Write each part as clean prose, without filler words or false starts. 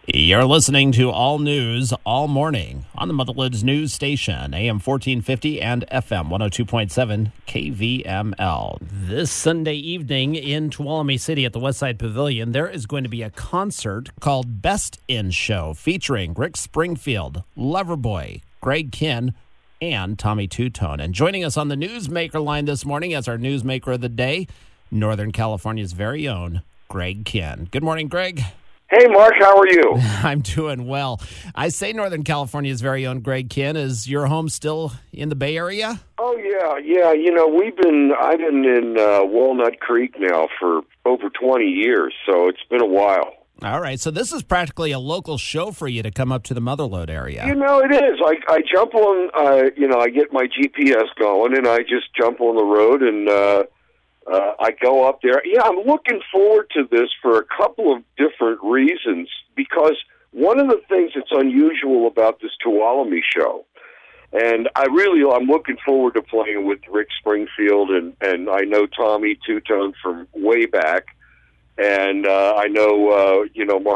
You're listening to All News All Morning on the Motherlode News Station, AM 1450 and FM 102.7 KVML. This Sunday evening in Tuolumne City at the Westside Pavilion, there is going to be a concert called Best in Show featuring Rick Springfield, Loverboy, Greg Kihn, and Tommy Tutone. And joining us on the Newsmaker line this morning as our Newsmaker of the Day, Northern California's very own Greg Kihn. Good morning, Greg. Hey, Mark, how are you? I'm doing well. I say Northern California's very own Greg Kihn. Is your home still in the Bay Area? Oh, yeah. You know, I've been in Walnut Creek now for over 20 years, so it's been a while. All right, so this is practically a local show for you to come up to the Motherlode area. You know, it is. I jump on, I get my GPS going, and I just jump on the road, and I go up there. Yeah, I'm looking forward to this for a couple of different reasons, because one of the things that's unusual about this Tuolumne show, and I'm looking forward to playing with Rick Springfield, and I know Tommy Tutone from way back, and I know,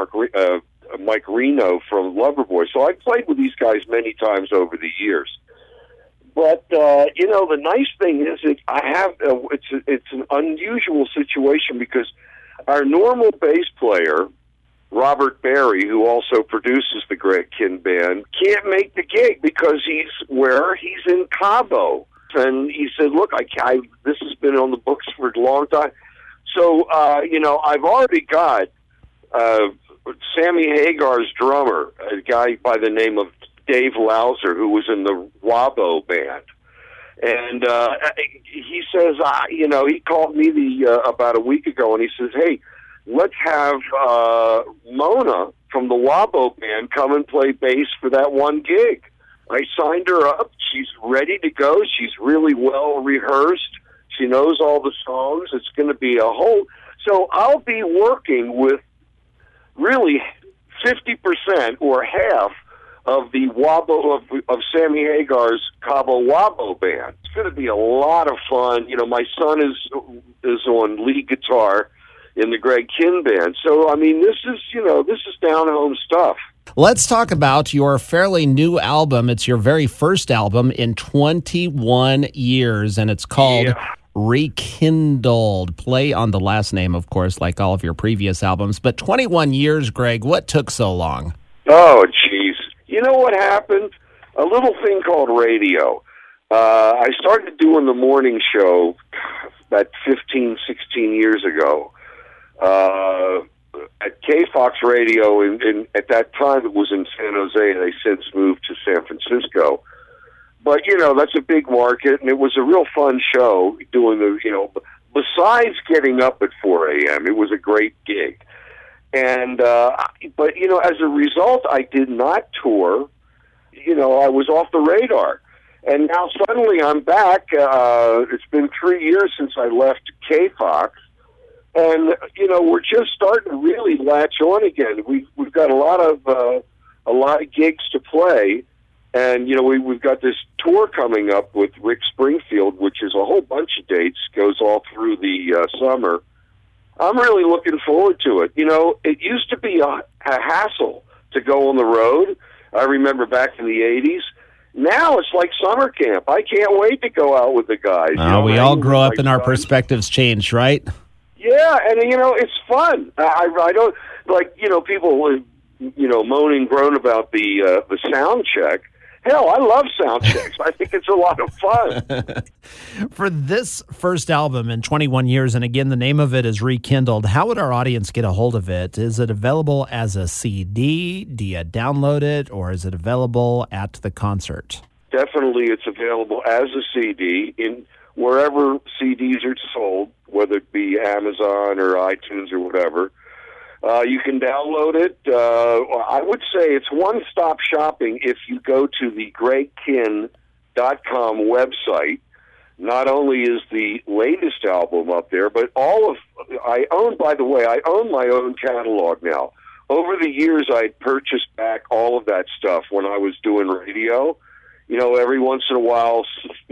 Mike Reno from Loverboy. So I've played with these guys many times over the years. But, the nice thing is that it's an unusual situation because our normal bass player, Robert Berry, who also produces the Greg Kihn Band, can't make the gig because he's in Cabo. And he said, look, this has been on the books for a long time. So, I've already got Sammy Hagar's drummer, a guy by the name of Dave Lauser, who was in the Wabo band. And he says, he called me about a week ago, and he says, hey, let's have Mona from the Wabo band come and play bass for that one gig. I signed her up. She's ready to go. She's really well rehearsed. She knows all the songs. It's going to be a whole... So I'll be working with really 50% or half of the Wabo of Sammy Hagar's Cabo Wabo band. It's going to be a lot of fun. You know, my son is on lead guitar in the Greg Kihn Band. So, I mean, this is down-home stuff. Let's talk about your fairly new album. It's your very first album in 21 years, and it's called Rekindled. Play on the last name, of course, like all of your previous albums. But 21 years, Greg, what took so long? Oh, geez. You know what happened? A little thing called radio. I started doing the morning show about 15, 16 years ago at KFOX Radio. At that time, it was in San Jose. They since moved to San Francisco. But, that's a big market, and it was a real fun show doing besides getting up at 4 a.m., it was a great gig. And, but, as a result, I did not tour. I was off the radar. And now suddenly I'm back. It's been 3 years since I left KFOX. And, we're just starting to really latch on again. We've got a lot of gigs to play. And, we've got this tour coming up with Rick Springfield, which is a whole bunch of dates, goes all through the summer. I'm really looking forward to it. It used to be a hassle to go on the road. I remember back in the 80s. Now it's like summer camp. I can't wait to go out with the guys. We all grow up and our perspectives change, right? Yeah, and, it's fun. I don't, people, moan and groan about the sound check. Hell, I love sound checks. I think it's a lot of fun. For this first album in 21 years, and again, the name of it is Rekindled, how would our audience get a hold of it? Is it available as a CD? Do you download it? Or is it available at the concert? Definitely it's available as a CD in wherever CDs are sold, whether it be Amazon or iTunes or whatever. You can download it. I would say it's one-stop shopping if you go to the GregKihn.com website. Not only is the latest album up there, but I own my own catalog now. Over the years, I purchased back all of that stuff when I was doing radio. Every once in a while,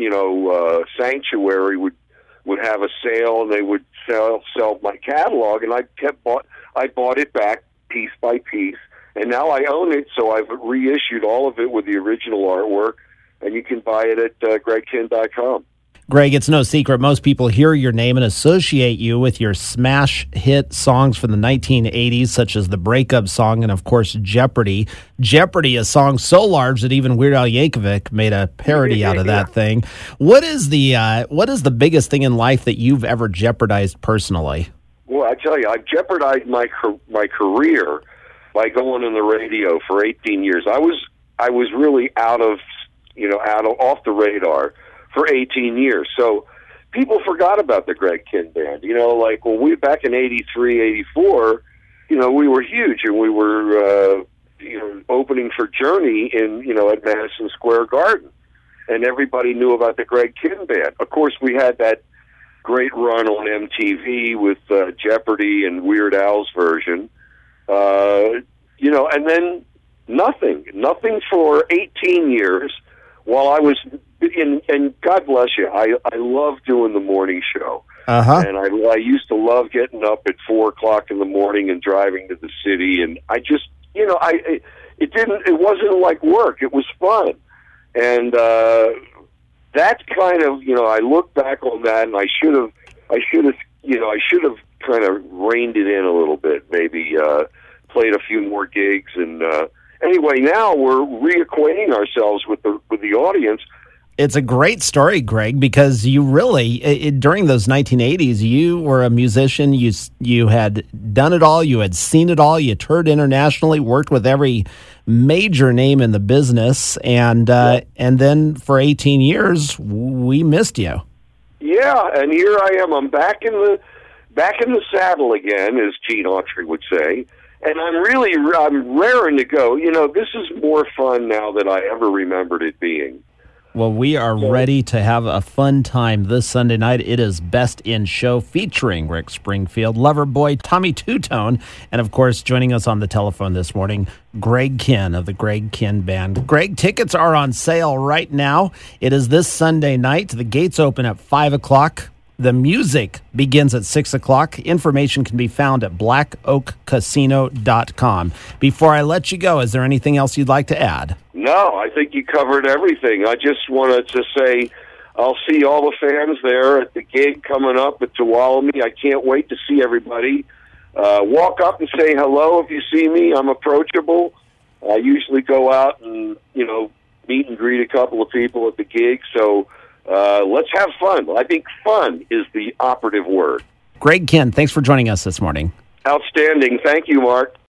Sanctuary would have a sale, and they would sell my catalog, and I bought it back piece by piece, And now I own it, so I've reissued all of it with the original artwork, and you can buy it at gregkinn.com. Greg, it's no secret. Most people hear your name and associate you with your smash hit songs from the 1980s, such as the breakup song and, of course, Jeopardy. Jeopardy, a song so large that even Weird Al Yankovic made a parody out of that thing. What is the biggest thing in life that you've ever jeopardized personally? Well, I tell you, I've jeopardized my career by going on the radio for 18 years. I was really off the radar for 18 years. So people forgot about the Greg Kinn Band. Like when we back in 83, 84, we were huge, and we were opening for Journey in at Madison Square Garden, and everybody knew about the Greg Kinn Band. Of course, we had that great run on MTV with Jeopardy and Weird Al's version, and then nothing for 18 years while I was. And God bless you, I love doing the morning show. And I used to love getting up at 4 o'clock in the morning and driving to the city. And I just, it wasn't like work. It was fun. And that's kind of, I look back on that, and I should have kind of reined it in a little bit. Maybe played a few more gigs. And anyway, now we're reacquainting ourselves with the audience. It's a great story, Greg, because you really, during those 1980s, you were a musician. You had done it all. You had seen it all. You toured internationally, worked with every major name in the business, and then for 18 years, we missed you. Yeah, and here I am. I'm back in the saddle again, as Gene Autry would say, and I'm raring to go. This is more fun now than I ever remembered it being. Well, we are ready to have a fun time this Sunday night. It is Best in Show featuring Rick Springfield, Loverboy, Tommy Tutone, and, of course, joining us on the telephone this morning, Greg Kinn of the Greg Kinn Band. Greg, tickets are on sale right now. It is this Sunday night. The gates open at 5 o'clock. The music begins at 6 o'clock. Information can be found at blackoakcasino.com. Before I let you go, is there anything else you'd like to add? No, I think you covered everything. I just wanted to say I'll see all the fans there at the gig coming up at Tuolumne. I can't wait to see everybody. Walk up and say hello if you see me. I'm approachable. I usually go out and, meet and greet a couple of people at the gig. So let's have fun. I think fun is the operative word. Greg Kinn, thanks for joining us this morning. Outstanding. Thank you, Mark.